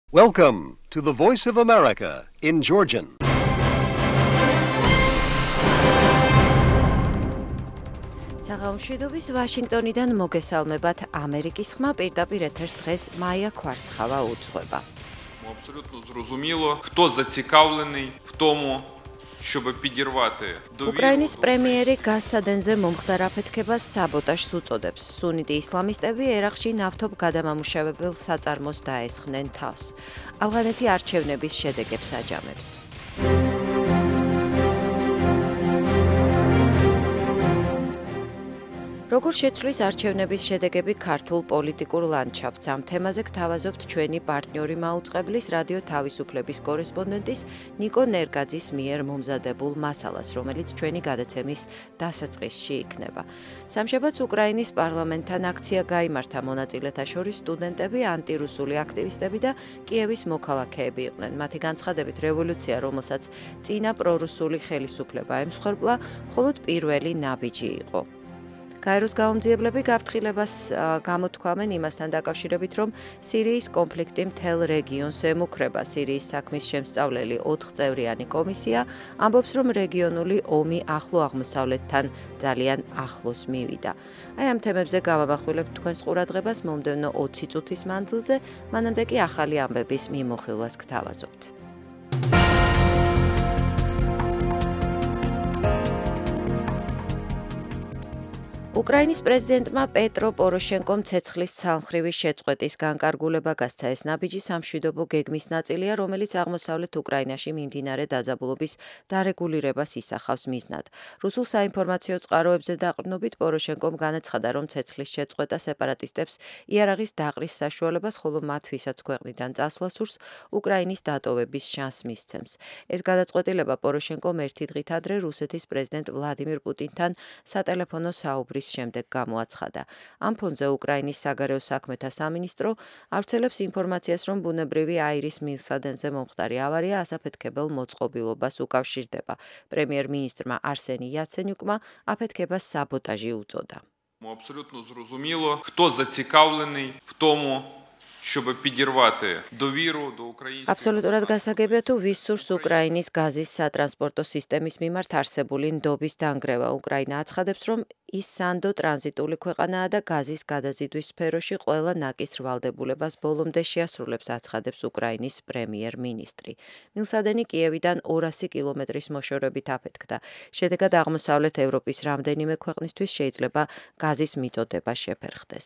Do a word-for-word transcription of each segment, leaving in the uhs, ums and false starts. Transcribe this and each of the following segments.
Welcome to the Voice of America in Georgian. საღამოშვიდობის ვაშინგტონიდან მოგესალმებათ. ამერიკის ხმა პირდაპირ ეთერს დღეს მაია კვარცხავა უძღვება. Абсолютно зрозуміло, хто зацікавлений в тому, щоб підірвати довіру. უკრაინის პრემიერი გაზ სადენზე მომხდარ აფეთქებას საბოტაჟს უწოდებს. სუნიტი ისლამისტები ერაყში ნავთობ გადამამუშავებელ საწარმოს დაესხნენ თავს. ავღანეთი არჩევნების შედეგებს აჯამებს. როგორ შეცვლის არჩევნების შედეგები ქართულ პოლიტიკურ ლანდშაფტს? ამ თემაზე გთავაზობთ ჩვენი პარტნიორი მაუწყებლის რადიო თავისუფლების კორესპონდენტის ნიკო ნერგაძის მიერ მომზადებულ მასალას, რომელიც ჩვენი გადაცემის დასაწყისში იქნება. სამშაბათს უკრაინის პარლამენტთან აქცია გაიმართა, მონაწილეთა შორის სტუდენტები, ანტირუსული აქტივისტები და კიევის მოქალაქეები იყვნენ. მათი განცხადებით, რევოლუცია, რომელსაც წინა პრორუსული ხელისუფლება ემსხვერპლა, მხოლოდ პირველი ნაბიჯი იყო. გაეროს გაუმძიებლები გაფრთხილებას გამოთქვამენ იმასთან დაკავშირებით, რომ სირიის კონფლიქტი მთელ რეგიონს ემუქრება. სირიის საქმის შემსწავლელი ოთხწევრიანი კომისია ამბობს, რომ რეგიონული ომი ახლო აღმოსავლეთთან ძალიან ახლოს მივიდა. აი ამ თემებზე გავამახვილებთ თქვენს ყურადღებას მომდევნო ოცი წუთის მანძილზე, მანამდე კი ახალი ამბების მიმოხილვას გთავაზობთ. უკრაინის პრეზიდენტმა პეტრო პოროშენკომ ცეცხლის ცალმხრივი შეწყვეტის განკარგულება გასცა. ეს ნაბიჯი სამშვიდობო გეგმის ნაწილია, რომელიც აღმოსავლეთ უკრაინაში მიმდინარე დაძაბულობის დარეგულირებას ისახავს მიზნად. რუსულ საინფორმაციო წყაროებზე დაყრდნობით პოროშენკომ განაცხადა, რომ ცეცხლის შეწყვეტა სეპარატისტებს იარაღის დაყრის საშუალებას, ხოლო მათ, ვისაც ქვეყნიდან წასვლა სურს, უკრაინის დატოვების შანსს მისცემს. ეს გადაწყვეტილება პოროშენკომ ერთი დღით ადრე რუსეთის პრეზიდენტ ვლადიმირ პუტინთან სატელეფონო საუბრის შემდეგ გამოაცხადა. ამ ფონზე უკრაინის საგარეო საქმეთა სამინისტრო ავრცელებს ინფორმაციას, რომ ბუნებრივი აირის მილსადენზე მომხდარი ავარია ასაფეთქებელ მოწყობილობას უკავშირდება. პრემიერ-მინისტრმა არსენი იაცენიუკმა აფეთქებას საბოტაჟი უწოდა. Абсолютно зрозуміло, хто зацікавлений в тому, щоб підірвати довіру до української. აბსოლუტურად გასაგებია, თუ ვის სურს უკრაინის გაზის სატრანსპორტო სისტემის მიმართ არსებული ნდობის დანგრევა. უკრაინა აცხადებს, რომ ის სანდო ტრანზიტული ქვეყანაა და გაზის გადაზიდვის სფეროში ყველა ნაკის ვალდებულებას ბოლომდე შეასრულებს, აცხადებს უკრაინის პრემიერ-მინისტრი. მილსადენი კიევიდან ორასი კილომეტრის მოშორებით აფეთქდა. შედეგად აღმოსავლეთ ევროპის რამდენიმე ქვეყნისთვის შეიძლება გაზის მიწოდება შეფერხდეს.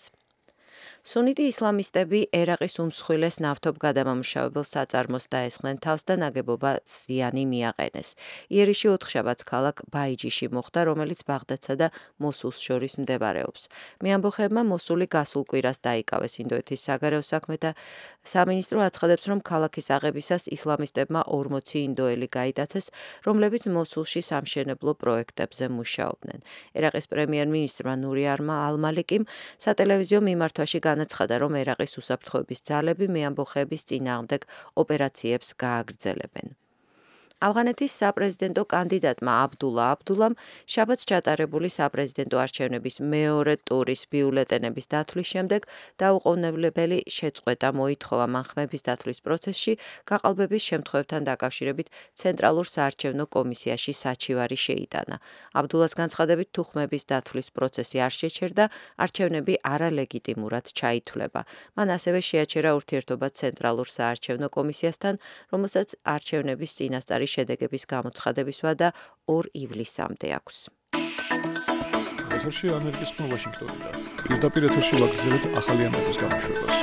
სუნიტი ისლამისტები ერაყის უმსხვილეს ნავთობ გადამამუშავებელ საწარმოს დაესხნენ თავს და ნაგებობა ზიანი მიაყენეს. იერიში ოთხშაბათს ქალაქ ბაიჯიში მოხდა, რომელიც ბაღდადსა და მოსულს შორის მდებარეობს. მეამბოხეებმა მოსული გასულ კვირას დაიკავეს. ინდოეთის საგარეო საქმეთა სამინისტრო აცხადებს, რომ ქალაქის აღებისას ისლამისტებმა ორმოცი ინდოელი გაიტაცეს, რომლებიც მოსულში სამშენებლო პროექტებზე მუშაობდნენ. ერაყის პრემიერ-მინისტრმა ნური ალ-მალიკიმ სატელევიზიო მიმართვაში განაცხადა, რომ ერაყის უსაფრთხოების ძალები მეამბოხეების წინააღმდეგ ოპერაციებს გააგრძელებენ. ავღანეთის საპრეზიდენტო კანდიდატმა აბდულა აბდულამ შაბათს ჩატარებული საპრეზიდენტო არჩევნების მეორე ტურის ბიულეტენების დათვლის შემდეგ დაუყოვნებლებელი შეწყვეტა მოითხოვა. მან ხმების დათვლის პროცესში გაყალბების შემთხვევებთან დაკავშირებით ცენტრალურ საარჩევნო კომისიაში საჩივარი შეიტანა. აბდულას განცხადებით, თუ ხმების დათვლის პროცესი არ შეჩერდა, არჩევნები არალეგიტიმურად ჩაითვლება. მან ასევე შეაჩერა ურთიერთობა ცენტრალურ საარჩევნო კომისიასთან, რომელსაც არჩევნების წინასწარი შედეგების გამოცხადების ვადა ორ ივლისამდე აქვს. ეთერში ამერიკის ხმა ვაშინგტონიდან. პირდაპირ ეთერში ვაგრძელებთ ახალი ამბების გამოშვებას.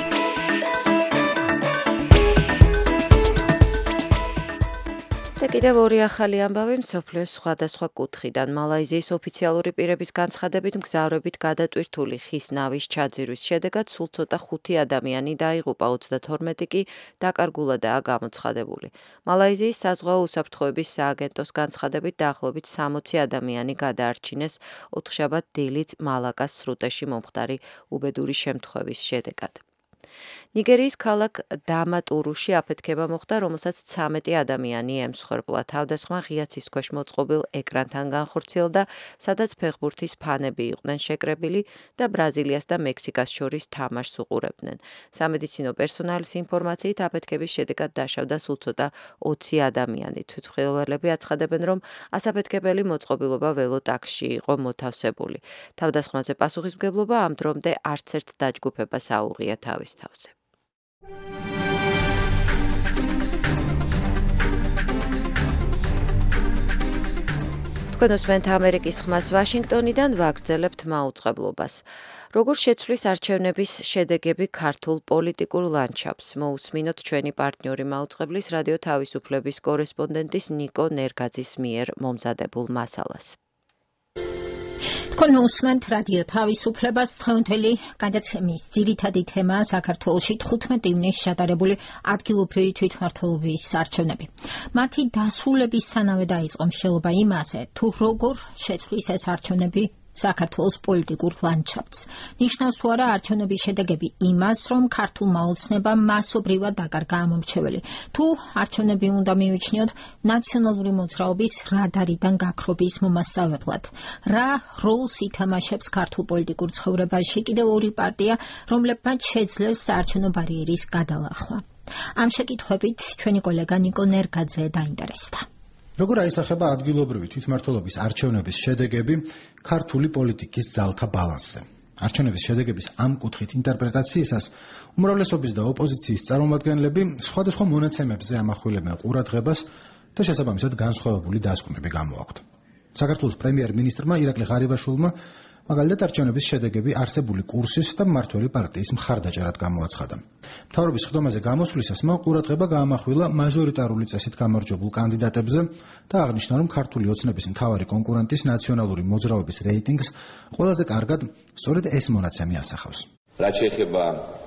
და კიდევ ორი ახალი ამბავი მსოფლიოს სხვადასხვა კუთხიდან. მალაიზიის ოფიციალური პირების განცხადებით, მგზავრებით გადატვირთული ხის ნავის ჩაძირვის შედეგად სულ ცოტა ხუთი ადამიანი დაიღუპა, ოცდათორმეტი კი დაკარგულადაა გამოცხადებული. მალაიზიის საზღვაო უსაფრთხოების სააგენტოს განცხადებით, დაახლოებით სამოცი ადამიანი გადაარჩინეს ოთხშაბათ დილით მალაკას სრუტეში მომხდარი უბედური შემთხვევის შედეგად. ნიგერიის ქალაქ დამატურუში აფეთქება მოხდა, რომელსაც ცამეტი ადამიანი ემსხვერპლა. თავდასხმა ღია ცის ქვეშ მოწყობილ ეკრანთან განხორციელდა, სადაც ფეხბურთის ფანები იყვნენ შეკრებილი და ბრაზილიას და მექსიკას შორის თამაშს უყურებდნენ. სამედიცინო პერსონალის ინფორმაციით აფეთქების შედეგად დაშავდა სულ ცოტა ოცი ადამიანი. თვითმხილველები აცხადებენ, რომ ასაფეთქებელი მოწყობილობა ველოტაქსში იყო მოთავსებული. თავდასხმაზე პასუხისმგებლობა ამ დრომდე არც ერთ დაჯგუფებას აუღია თავის თავზე. თქვენ უსმენთ ამერიკის ხმას ვაშინგტონიდან, ვაგრძელებთ მაუწყებლობას. როგორ შეცვლის არჩევნების შედეგები ქართულ პოლიტიკურ ლანდშაფტს? მოусმინოთ ჩვენი პარტნიორი მაუწყებლის რადიო თავისუფლების კორესპონდენტის ნიკო ნერგაძის მიერ მომზადებულ მასალას. თქვენ უსმენთ რადიო თავისუფლებას. დღევანდელი გადაცემის ძირითადი თემაა საქართველოში თხუთმეტი ივნისს ჩატარებული ადგილობრივი თვითმმართველობის არჩევნები. მათი დასრულებისთანავე დაიწყო მსჯელობა იმაზე, თუ როგორ შეცვლის ეს არჩევნები საქართველოს პოლიტიკურ ლანდშაფტს. ნიშნავს თუ არა არჩევნების შედეგები იმას, რომ ქართულმა ოცნებამ მასობრივად დაკარგა ამომრჩეველი. თუ არჩევნები უნდა მივიჩნიოთ ნაციონალური მოძრაობის რადარიდან გაქრობის მომასწავლებლად. რა როლს ითამაშებს ქართულ პოლიტიკურ ცხოვრებაში კიდევ ორი პარტია, რომლებმაც შეძლეს საარჩევნო ბარიერის გადალახვა. ამ შეკითხვებით ჩვენი კოლეგა ნიკო ნერგაძე დაინტერესდა. როგორ აისახება ადგილობრივი თვითმმართველობის არჩევნების შედეგები ქართული პოლიტიკის ძალთა ბალანსზე? არჩევნების შედეგების ამ კუთხით ინტერპრეტაციისას უმრავლესობის და ოპოზიციის წარმომადგენლები სხვადასხვა მონაცემებზე ამახვილებენ ყურადღებას და შესაბამისად განსხვავებული დასკვნები გამოაქვთ. საქართველოს პრემიერ-მინისტრმა ირაკლი ღარიბაშვილმა მაგალითად არჩევნების შედეგები არსებული კურსის და მმართველი პარტიის მხარდაჭერად გამოაცხადა. მთავრობის ხდომაზე გამოსვლისას მან ყურადღება გაამახვილა მაჟორიტარული წესით გამარჯვებულ კანდიდატებზე და აღნიშნა, რომ ქართული ოცნების მთავარი კონკურენტის ნაციონალური მოძრაობის რეიტინგს ყველაზე კარგად სწორედ ეს მონაცემი ასახავს. რაც შეეხება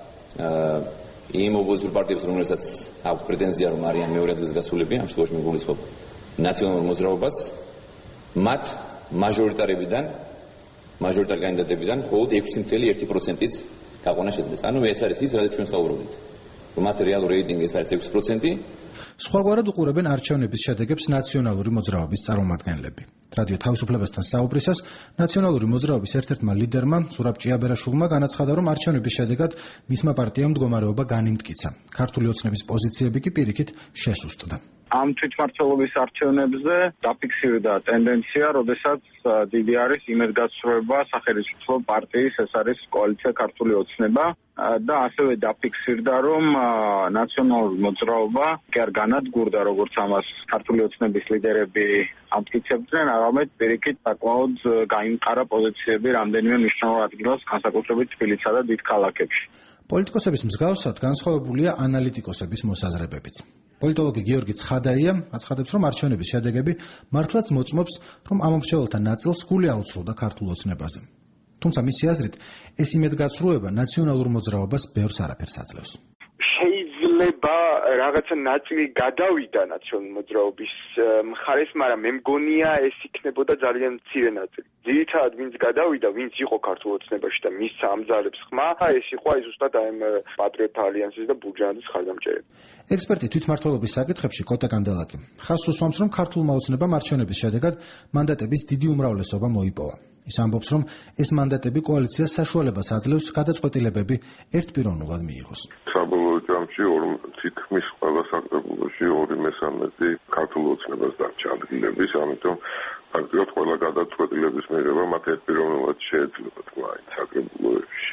იმ ოპოზიციურ პარტიებს, რომელსაც აქვს პრეტენზია, რომ არიან მეორე ადგილს გასულები, ამ შემთხვევაში მიგულისხმობ ნაციონალურ მოძრაობას, მათ მაჟორიტარებიდან მაჟორიტარი კანდიდატებიდან მხოლოდ ექვსი წელი ერთი პროცენტის გაყვანა შეძლეს. ანუ ეს არის ის, რაც ჩვენ საუბრობთ. რომ მათ რეალური რეიტინგი ეს არის ექვსი პროცენტი. სხვაგვარად უყურებენ არჩევნების შედეგებს ნაციონალური მოძრაობის წარმომადგენლები. რადიო თავისუფლებასთან საუბრისას ნაციონალური მოძრაობის ერთ-ერთმა ლიდერმა ზურაბ ჭიაბერაშვილმა განაცხადა, რომ არჩევნების შედეგად მისმა პარტიამ მდგომარეობა განიმტკიცა. ქართული ოცნების პოზიციები კი პირიქით შესუსტდა. ამ თვითმმართველობის არჩევნებზე დაფიქსირდა ტენდენცია, როდესაც დიდი არის იმედგაცრუება სახელმწიფო პარტიის, ეს არის კოალიცია ქართული ოცნება და ასევე დაფიქსირდა, რომ ნაციონალური მოძრაობა კი არ განადგურდა, როგორც ამას ქართული ოცნების ლიდერები ამტკიცებდნენ, არამედ პირიქით საკმაოდ გაიმყარა პოზიციები რამდენიმე მნიშვნელოვან ადგილას, განსაკუთრებით თბილისსა და დიდ ქალაქებში. პოლიტიკოსების მსგავსად განსხვავებულია ანალიტიკოსების მოსაზრებებიც. პოლიტოლოგი გიორგი ცხადაია აცხადებს, რომ არჩევნების შედეგები მართლაც მოწმობს, რომ ამომრჩეველთა ნაწილს გული აუცრუდა ქართულ ოცნებაზე. თუმცა მისი აზრით, ეს იმედგაცრუება ნაციონალურ მოძრაობას ბევრს არაფერს აძლევს. შეიძლება რაღაცა ნაწილი გადავიდა ნაციონალური მოძრაობის მხარეს, მაგრამ მე მგონია ეს იქნებოდა ძალიან მცირე ნაწილი. ძირითადად ვინც გადავიდა, ვინც იყო ქართულ ოცნებაში და მის ამძალებს ხმა, ეს იყო აი ზუსტად ამ პატრიოტთა ალიანსის და ბურჯაანდის ხარდამჭერები. ექსპერტი თვითმმართველობის საკითხებში კოტე კანდელაკი ხაზს უსვამს, რომ ქართულმა ოცნებამ არჩევნების შედეგად მანდატების დიდი უმრავლესობა მოიპოვა. ის ამბობს, რომ ეს მანდატები კოალიციას საშუალებას აძლევს გადაწყვეტილებები ერთპიროვნულად მიიღოს. საბოლოო ჯამში თითქმის ყველა საკრებულოში ორი მესამედი ქართულ ოცნებას დარჩა ადგილების, ამიტომ ფაქტობრივად ყველა გადაწყვეტილების მიღება მათ ერთპიროვნულად შეეძლებათ მაინც საკრებულოში.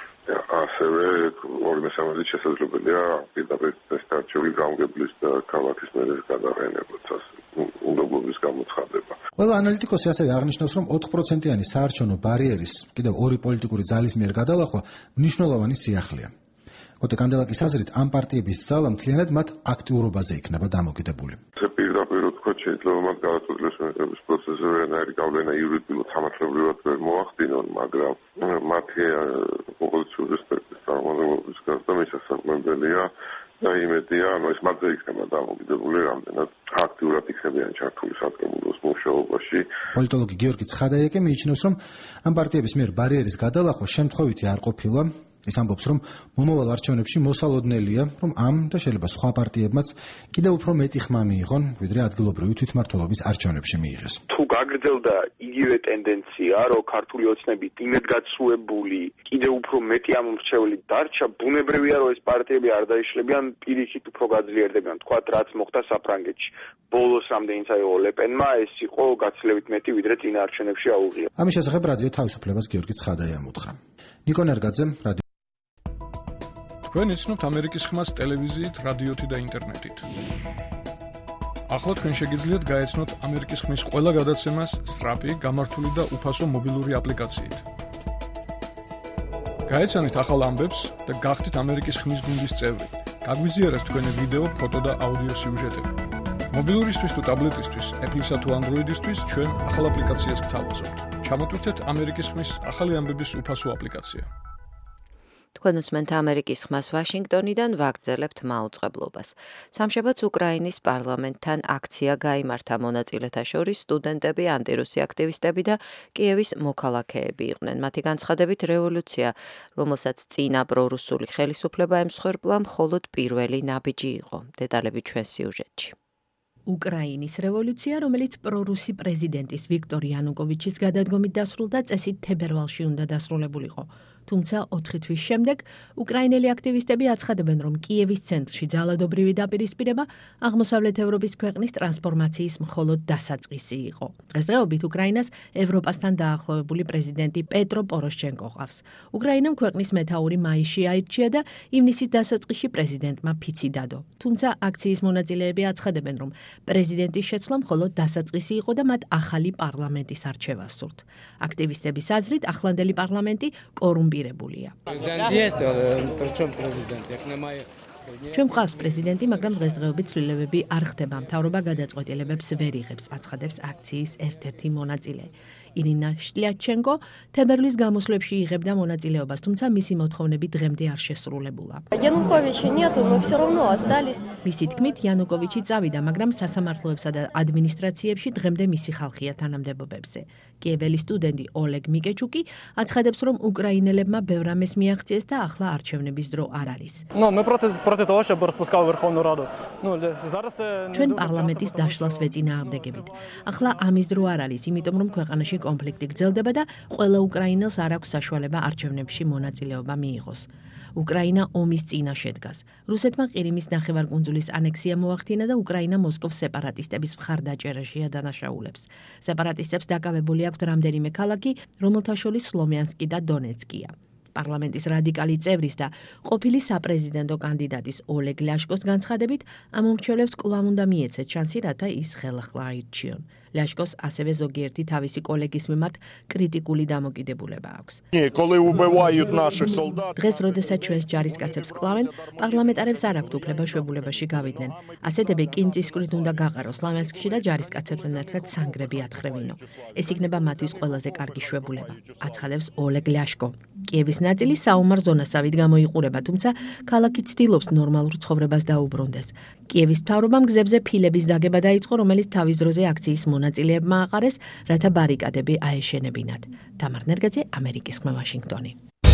ასევე ორი მესამედი შესაძლებელია პირდაპირ არჩეული გამგებლის და ქალაქის მერეს გადაყენებაც უნდობლობის გამოცხადება. ყველა ანალიტიკოსი ასევე აღნიშნავს, რომ ოთხ პროცენტიანი საარჩევნო ბარიერის კიდევ ორი პოლიტიკური ძალის მიერ გადალახვა მნიშვნელოვანი სიახლეა. კოტე კანდელაკის აზრით, ამ პარტიების ძალა მთლიანად მათ აქტიურობაზე იქნება დამოკიდებული. პირდაპირ ვთქვათ, შეიძლება მათ გადაწყვეტილების მიღების პროცესზე ვერანაირი გავლენა იურიდიულად სამართლებრივად ვერ მოახდინონ, მაგრამ მათი ოპოზიციური სპექტრის წარმომადგენლობის გარდა მისასალმებელია და იმედია, ანუ ეს მათზე იქნება დამოკიდებული, რამდენად აქტიურად იქნებიან ჩართული საკრებულოს მუშაობაში. პოლიტოლოგი გიორგი ცხადაია კი მიიჩნევს, რომ ამ პარტიების მიერ ბარიერის გადალახვა შემთხვევითი არ ყოფილა ის ამბობს, რომ მომავალ არჩევნებში მოსალოდნელია, რომ ამ და შეიძლება სხვა პარტიებმაც კიდევ უფრო მეტი ხმა მიიღონ, ვიდრე ადგილობრივი თვითმმართველობის არჩევნებში მიიღეს. თუ გაგრძელდა იგივე ტენდენცია, რომ ქართული ოცნებით იმედგაცრუებული, კიდევ უფრო მეტი ამომრჩეველი დარჩა, ბუნებრივია, რომ ეს პარტიები არ დაიშლებიან, პირიქით უფრო გაძლიერდებიან. თქვათ, რაც მოხდა საფრანგეთში. ბოლოს რამდენიც აიღო ლეპენმა, ეს იყო გაცილებით მეტი, ვიდრე წინა არჩევნებში აუღია. ამის შესახებ რადიო თავისუფლებას გიორგი ცხადაი ამოთხრა. ნიკო ნერგაძე, რადიო თქვენ იცნობთ ამერიკის ხმას ტელევიზიით, რადიოთი და ინტერნეტით. ახლა თქვენ შეგიძლიათ გაეცნოთ ამერიკის ხმის ყველა გადაცემას სწრაფი, გამართული და უფასო მობილური აპლიკაციით. გაეცანით ახალ ამბებს და გახდით ამერიკის ხმის გუნდის წევრი. გაგვიზიარეთ თქვენი ვიდეო, ფოტო და აუდიო სიუჟეტები. მობილურისთვის თუ ტაბლეტისთვის, Apple-ისა თუ Android-ისთვის ჩვენ ახალ აპლიკაციას გთავაზობთ. ჩამოტვირთეთ ამერიკის ხმის ახალი ამბების უფასო აპლიკაცია. თქვენ უსმენთ ამერიკის ხმას ვაშინგტონიდან, ვაგრძელებთ მაუწყებლობას. სამშაბათს უკრაინის პარლამენტთან აქცია გაიმართა, მონაწილეთა შორის სტუდენტები, ანტირუსი აქტივისტები და კიევის მოქალაქეები იყვნენ. მათი განცხადებით, რევოლუცია, რომელსაც წინა პრორუსული ხელისუფლება ემსხვერპლა, მხოლოდ პირველი ნაბიჯი იყო. დეტალები ჩვენ სიუჟეტში. უკრაინის რევოლუცია, რომელიც პრორუსი პრეზიდენტის ვიქტორ იანუკოვიჩის გადადგომით დასრულდა, წესით თებერვალში უნდა დასრულებულიყო. თუმცა ოთხი თვის შემდეგ უკრაინელი აქტივისტები აცხადებენ, რომ კიევის ცენტრში ძალადობრივი დაპირისპირება აღმოსავლეთ ევროპის ქვეყნის ტრანსფორმაციის მხოლოდ დასაწყისი იყო. დღესდღეობით უკრაინას ევროპასთან დაახლოებული პრეზიდენტი პეტრო პოროშჩენკო ყავს. უკრაინამ ქვეყნის მეთაური მაისში აირჩია და ივნისის დასაწყისში პრეზიდენტმა ფიცი დადო. თუმცა აქციის მონაწილეები აცხადებენ, რომ პრეზიდენტის შეცვლა მხოლოდ დასაწყისი იყო და მათ ახალი პარლამენტის არჩევა სურთ. აქტივისტების აზრით, ახლანდელი პარლამენტი კორუმპირებულია. ჩვენ მყავს პრეზიდენტი, მაგრამ დღესდღეობით ცვლილებები არ ხდება. მთავრობა გადაწყვეტილებებს ვერ იღებს, აცხადებს აქციის ერთ-ერთი მონაწილე. ირინა შტლიაჩენკო თებერვლის გამოსვლებში იღებდა მონაწილეობას, თუმცა მისი მოთხოვნები დღემდე არ შესრულებულა. მისი თქმით, იანუკოვიჩი წავიდა, მაგრამ სასამართლოებსა და ადმინისტრაციებში დღემდე მისი ხალხია თანამდებობებზე. კიეველი სტუდენტი ოლეგ მიკეჩუკი აცხადებს, რომ უკრაინელებმა ბევრ ამას მიაღწიეს და ახლა არჩევნების დრო არ არის. ჩვენ პარლამენტის დაშლას ვეწინააღმდეგებით. ახლა ამის დრო არ არის, იმიტომ რომ ქვეყანაში კონფლიქტი გრძელდება და ყველა უკრაინელს არ აქვს საშუალება არჩევნებში მონაწილეობა მიიღოს. უკრაინა ომის წინა შედგას. რუსეთმა ყირიმის ნახევარკუნძულის ანექსია მოახდინა და უკრაინა მოსკოვს სეპარატისტების მხარდაჭერაშია დანაშაულებს. სეპარატისტებს დაკავებული აქვთ რამდენიმე ქალაქი, რომელთა შორის სლომიანსკი და დონეცკია. პარლამენტის რადიკალი წევრის და ყოფილი საპრეზიდენტო კანდიდატის ოლეგ ლიაშკოს განცხადებით, ამ მომრჩევლებს კვლავ უნდა მიეცეთ შანსი, რათა ის ხელახლა აირჩიონ. ლიაშკოს ასევე ზოგიერთი თავისი კოლეგის მიმართ კრიტიკული დამოკიდებულება აქვს. დღეს, როდესაც ჩვენს ჯარისკაცებს კლავენ, პარლამენტარებს არ აქვთ უფლება შვებულებაში გავიდნენ. ასეთები კინწისკვრით უნდა გაყაროს სლოვენსკში და ჯარისკაცებთან ერთად სანგრები ათხრევინო. ეს იქნება მათთვის ყველაზე კარგი შვებულება, აცხადებს ოლეგ ლიაშკო. კიევის ნაწილი საომარ ზონასავით გამოიყურება, თუმცა ქალაქი ცდილობს ნორმალურ ცხოვრებას დაუბრუნდეს. კიევის მთავრობამ გზებზე ფილების დაგება დაიწყო, რომელიც თავის დროზე აქციის მონაწილეებმა აყარეს, რათა ბარიკადები აეშენებინათ. თამარ ნერგაძე, ამერიკის ხმა, ვაშინგტონი.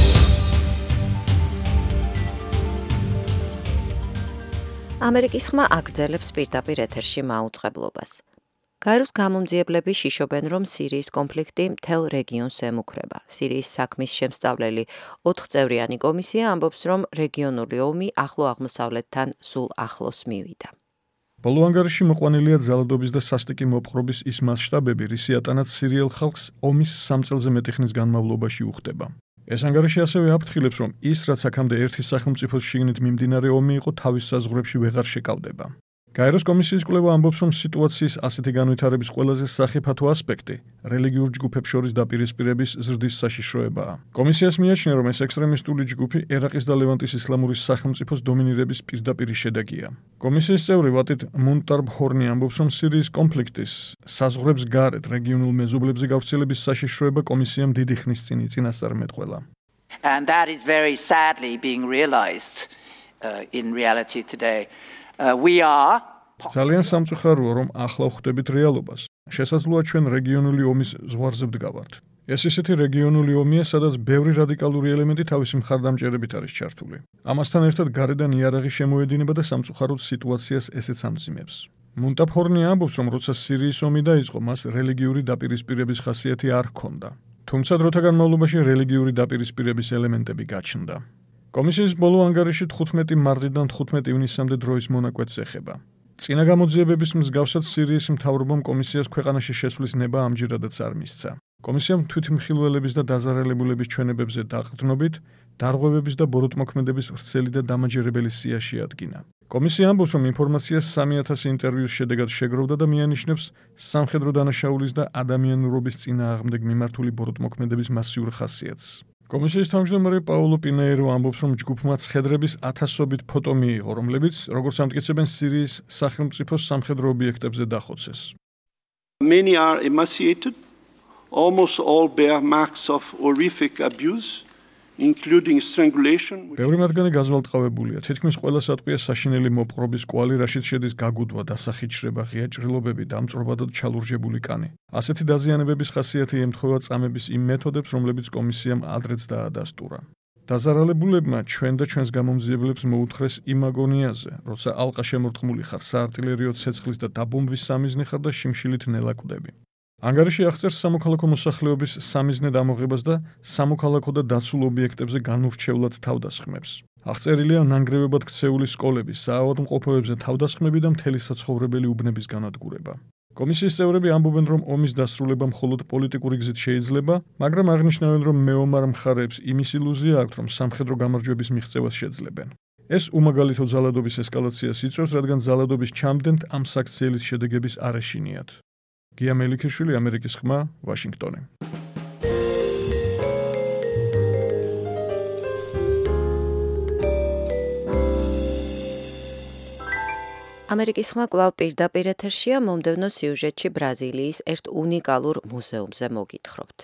ამერიკის ხმა აგრძელებს პირდაპირ ეთერში მაუწყებლობას. გაეროს გამომძიებლები შიშობენ, რომ სირიის კონფლიქტი მთელ რეგიონს ემუქრება. სირიის საქმის შემსწავლელი ოთხწევრიანი კომისია ამბობს, რომ რეგიონული ომი ახლო აღმოსავლეთთან სულ ახლოს მივიდა. ბოლო ანგარიში მოყვანილია ძალადობის და სასტიკი მოპყრობის ის მასშტაბები, რის ატანაც სირიელ ხალხს ომის სამ წელზე მეტი ხნის განმავლობაში უხდება. ეს ანგარიში ასევე აფრთხილებს, რომ ის, რაც აქამდე ერთი სახელმწიფოს შიგნით მიმდინარე ომი იყო, თავის საზღვრებში ვეღარ შეკავდება. გაეროს კომისიის კვლევა ამბობს, რომ სიტუაციის ასეთი განვითარების ყველაზე სახიფათო ასპექტი რელიგიურ ჯგუფებს შორის დაპირისპირების ზრდის საშიშროებაა. კომისიას მიაჩნია, რომ ეს ექსტრემისტული ჯგუფი ერაყის და ლევანტის ისლამური სახელმწიფოს დომინირების პირდაპირი შედეგია. კომისიის წევრი ვატით მუნტარბ ჰორნი ამბობს, რომ სირიის კონფლიქტის საზღვრებს გარეთ რეგიონულ მეზობლებზე გავრცელების საშიშროება კომისიამ დიდი ხნის წინ იწინასწარ მეტყველა. And that is very sadly being realized uh, in reality today. Uh, we are ძალიან სამწუხაროა, რომ ახლა ვხვდებით რეალობას. შესაძლოა ჩვენ რეგიონული ომის ზღვარზე ვდგავართ. ეს ისეთი რეგიონული ომია, სადაც ბევრი რადიკალური ელემენტი თავისი მხარდამჭერებით არის ჩართული. ამასთან ერთად გარედან იარაღი შემოედინება და სამწუხაროდ სიტუაციას ესეც ამძიმებს. მუნტაფორნია ამბობს, რომ როცა სირიის ომი დაიწყო, მას რელიგიური დაპირისპირების ხასიათი არ ჰქონდა. თუმცა დროთა განმავლობაში რელიგიური დაპირისპირების ელემენტები გაჩნდა. კომისიის ბოლო ანგარიში თხუთმეტი მარტიდან თხუთმეტი ივნისამდე დროის მონაკვეთს ეხება. წინა გამოძიებების მსგავსად სირიის მთავრობამ კომისიას ქვეყანაში შესვლის ნება ამჯერადაც არ მისცა. კომისიამ თვითმხილველების და დაზარალებულების ჩვენებებზე დაყრდნობით, დარღვევების და ბოროტმოქმედების ვრცელი და დამაჯერებელი სია შეადგინა. კომისია ამბობს, რომ ინფორმაცია სამი ათასი ინტერვიუს შედეგად შეგროვდა და მიანიშნებს სამხედრო დანაშაულის და ადამიანურობის წინააღმდეგ მიმართული ბოროტმოქმედების მასიურ ხასიათს. კომისიის თავმჯდომარე პაოლო პინეირო ამბობს, რომ ჯგუფმა ცხედრების ათასობით ფოტო მიიღო, რომლებიც, როგორც ამტკიცებენ, სირიის სახელმწიფოს სამხედრო ობიექტებზე დახოცეს. Many are emaciated, almost all bear marks of horrific abuse, including strangulation. ბევრი მათგანი გაზვალტყავებულია. თითქმის ყველა სატყვია საშინელი მოპყრობის კვალი, რაშიც შედის გაგუდვა, დასახიჩრება, ღია ჭრილობები, დამწვრობა და ჩალურჯებული კანი. ასეთი დაზიანებების ხასიათი ემთხვევა წამების იმ მეთოდებს, რომლებიც კომისიამ ადრეც დაადასტურა. დაზარალებულებმა ჩვენ და ჩვენს გამომძიებლებს მოუთხრეს იმ აგონიაზე, როცა ალყა შემორტყმული ხარ, საარტილერიო ცეცხლის და დაბომბვის სამიზნე ხარ და შიმშილით ნელაკვდები. ანგარიში აღწერს სამოქალაქო მოსახლეობის სამიზნე დამოღებას და სამოქალაქო და დაცულ ობიექტებზე განურჩევლად თავდასხმებს. აღწერილია ნანგრევებად ქცეული სკოლები, საავადმყოფოებზე თავდასხმები და მთელი საცხოვრებელი უბნების განადგურება. კომისიის წევრები ამბობენ, რომ ომის დასრულება მხოლოდ პოლიტიკური გზით შეიძლება, მაგრამ აღნიშნავენ, რომ მეომარ მხარეებს იმის ილუზია აქვთ, რომ სამხედრო გამარჯვების მიღწევას შეძლებენ. ეს უმაგალითო ძალადობის ესკალაციას იწვევს, რადგან ძალადობის ჩამდენთ ამ საქციელის შედეგების არ ეშინიათ. გია მელიქიშვილი, ამერიკის ხმა, ვაშინგტონი. ამერიკის ხმა კვლავ პირდაპირ ეთერშია, მომდევნო სიუჟეტში ბრაზილიის ერთ უნიკალურ მუზეუმზე მოგითხრობთ.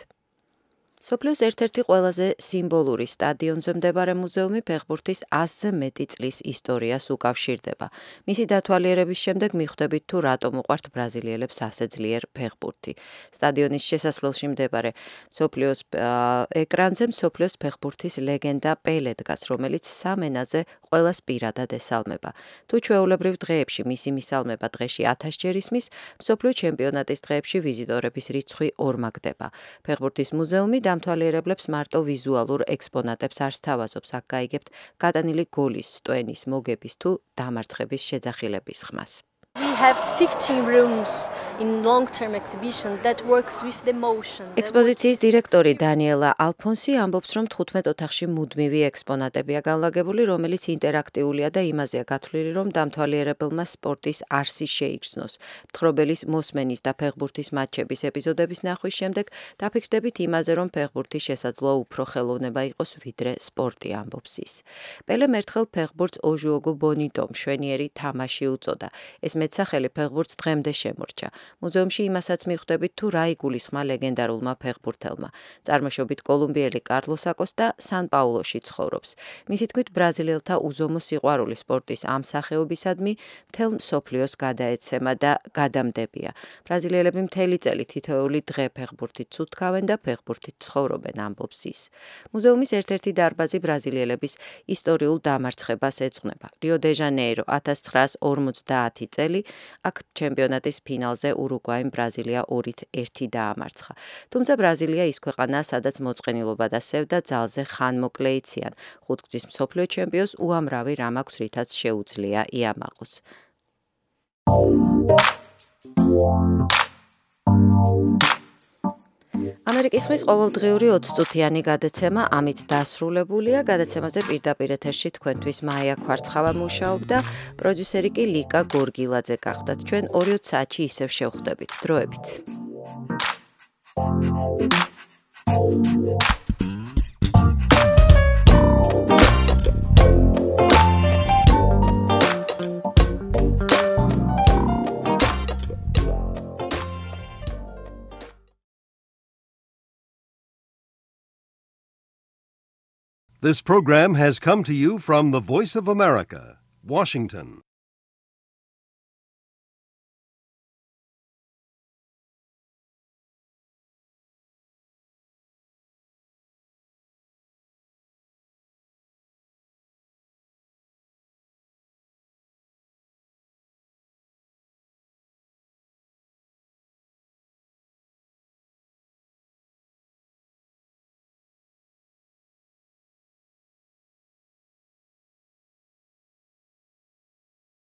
სოფლიოს ერთ-ერთი ყველაზე სიმბოლური სტადიონზე მდებარე მუზეუმი ფეხბურთის ასზე მეტი წლის ისტორიას უკავშირდება. მისი დათვალიერების შემდეგ მიხვდებით თუ რატომ უყვართ ბრაზილიელებს ასე ძლიერ ფეხბურთი. სტადიონის შესასვლელში მდებარე სოფლიოს ეკრანზე სოფლიოს ფეხბურთის ლეგენდა პელე დგას, რომელიც სამ ენაზე ყველას პირადად ესალმება. თუ ჩვეულებრივ დღეებში მისი მისალმება დღეში ათასჯერ ისმის, მსოფლიო ჩემპიონატის დღეებში ვიზიტორების რიცხვი ორმაგდება. ფეხბურთის მუზეუმი დამთვალიერებლებს მარტო ვიზუალურ ექსპონატებს არ სთავაზობს, აქ გაიგებთ გატანილი გოლის, სტვენის, მოგების თუ დამარცხების შეძახილების ხმას. We have fifteen rooms in long-term exhibition that works with the motion. ექსპოზიციის დირექტორი დანიელა ალფონსი ამბობს, რომ თხუთმეტ ოთახში მუდმივი ექსპონატებია განლაგებული, რომელიც ინტერაქტიულია და იმაზეა გათვლილი, რომ დამთვალიერებელმა სპორტის არსი შეიგრძნოს. მთხრობელის მოსმენის და ფეხბურთის მატჩების ეპიზოდების ნახვის შემდეგ დაფიქრდებით იმაზე, რომ ფეხბურთი შესაძლოა უფრო ხელოვნება იყოს ვიდრე სპორტი, ამბობს ის. პელემ ერთხელ ფეხბურთს ოჟუოგუ ბონიტო, მშვენიერი თამაში უწოდა. ეს მეტსახელი ფეხბურთს დღემდე შემორჩა. მუზეუმში იმასაც მიხვდებით თუ რა იგულისხმა ლეგენდარულმა ფეხბურთელმა. წარმოშობით კოლუმბიელი კარლოს აკოსტა სან-პაულოში ცხოვრობს. მისი თქმით, ბრაზილიელთა უზომო სიყვარული სპორტის ამ სახეობისადმი მთელ მსოფლიოს გადაეცემა და გადამდებია. ბრაზილიელები მთელი წელი თითოეული დღე ფეხბურთით ცუცქავენ და ფეხბურთით ცხოვრობენ, ამბობს ის. მუზეუმის ერთ-ერთი დარბაზი ბრაზილიელების ისტორიულ დამარცხებას ეძღვნება. რიო-დე-ჟანეირო ათას ცხრაას ორმოცდაათი წელი აქ ჩემპიონატის ფინალზე ურუგვაიმ ბრაზილია ორით ერთი დაამარცხა. თუმცა ბრაზილია ის ქვეყანაა, სადაც მოწყენილობა და სევდა ძალზე ხანმოკლე იციან. ხუთგზის მსოფლიო ჩემპიონს უამრავი რამ აქვს, რითაც შეუძლია იამაყოს. ამერიკის ხმის ყოველდღიური ოცწუთიანი გადაცემა ამით დასრულებულია. გადაცემაზე პირდაპირ ეთერში თქვენთვის მაია ქვარცხავა მუშაობდა, პროდიუსერი კი ლიკა გორგილაძე გახდათ. ჩვენ ორი საათში ისევ შევხვდებით. დროებით. This program has come to you from the Voice of America, Washington.